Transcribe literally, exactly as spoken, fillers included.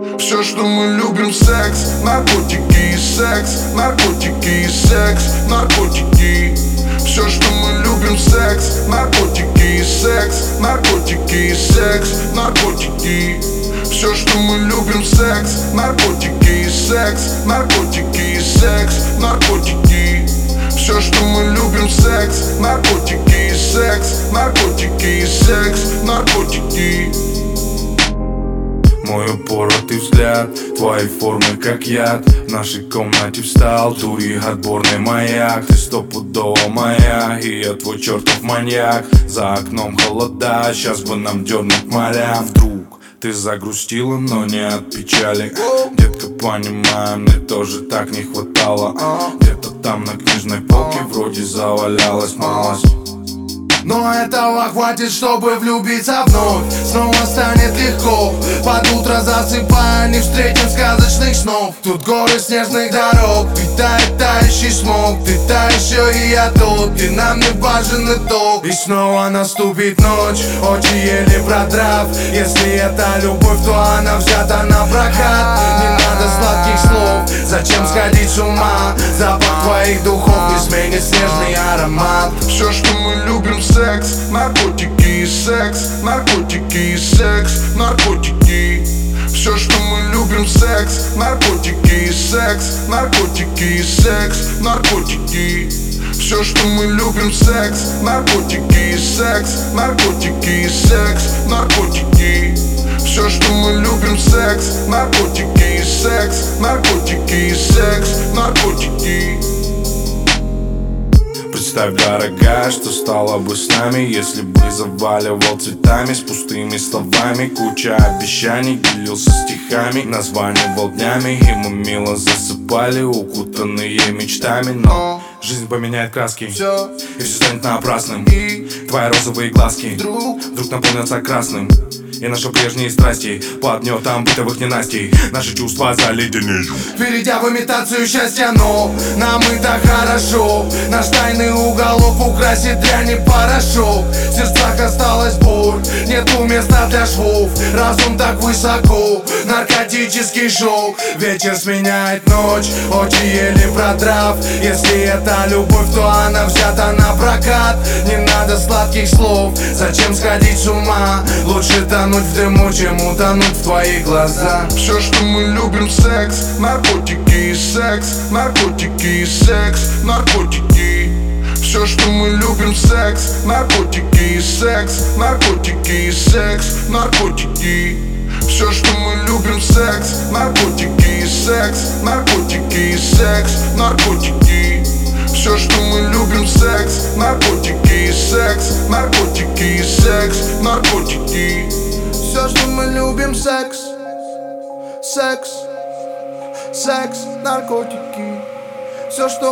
Все, что мы любим, секс, наркотики и секс, наркотики и секс, наркотики. Все, что мы любим, секс, наркотики и секс, наркотики и секс, наркотики. Все, что мы любим, секс, наркотики и секс, наркотики и секс, наркотики. Все, что мы любим, секс, наркотики и секс, наркотики и секс, наркотики. Мой упоротый взгляд, твои формы как яд. В нашей комнате встал дури отборный маяк. Ты стопудово моя, и я твой чертов маньяк. За окном холода, сейчас бы нам дернуть морям. Вдруг ты загрустила, но не от печали. Детка, понимаю, мне тоже так не хватало. Где-то там на книжной полке вроде завалялась малость. Но этого хватит, чтобы влюбиться вновь. Снова станет легко. Под утро засыпая, не встретим сказочных снов. Тут горы снежных дорог, питает тающий смог. Ты та еще и я тот, и нам не важен итог. И снова наступит ночь, очи еле продрав. Если это любовь, то она взята на прокат. Не надо сладких слов, зачем сходить с ума? Запах твоих духов не сменит снежный аромат. Все, что мы любим, секс, наркотики и секс, наркотики и секс, наркотики. Все, что мы любим, секс, наркотики и секс, наркотики и секс, наркотики. Все, что мы любим, секс, наркотики и секс, наркотики и секс, наркотики. Все, что мы любим, секс, наркотики и секс, наркотики и секс, наркотики. Представь, дорогая, что стало бы с нами, если бы заваливал цветами с пустыми словами. Куча обещаний, делился стихами, названивал днями, и мы мило засыпали, укутанные мечтами. Но жизнь поменяет краски, Все. и все станет напрасным. И твои розовые глазки вдруг вдруг наполнятся красным. И наши прежние страсти под гнетом бытовых ненастий наши чувства заледенеют, перейдя в имитацию счастья, но нам и так хорошо. Наш тайный уголок украсит дрянь и порошок. В сердцах осталась боль, нету места для швов. Разум так высоко, наркотический шок. Вечер сменяет ночь, очи еле продрав. Если это любовь, то она взята на прокат. Не надо сладких слов, зачем сходить с ума? Лучше тонуть в дыму, чем утонуть в твоих глазах. Все, что мы любим, секс, наркотики и секс, наркотики и секс, наркотики. Все, что мы любим, секс, наркотики и секс, наркотики и секс, наркотики. Все, что мы любим, секс, наркотики и секс, наркотики и секс, наркотики. Все, что мы любим, секс, наркотики и секс, наркотики и секс, наркотики. Все, что мы любим, секс, секс, секс, наркотики. Все, что